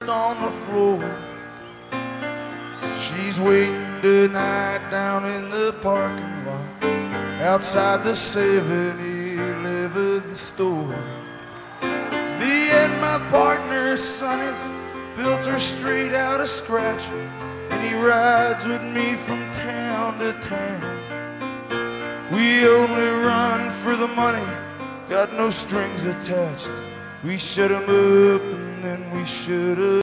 on the floor. She's waiting tonight down in the parking lot outside the 7-Eleven store. Me and my partner Sonny built her straight out of scratch, and he rides with me from town to town. We only run for the money, got no strings attached. We shut him up and then we shut up.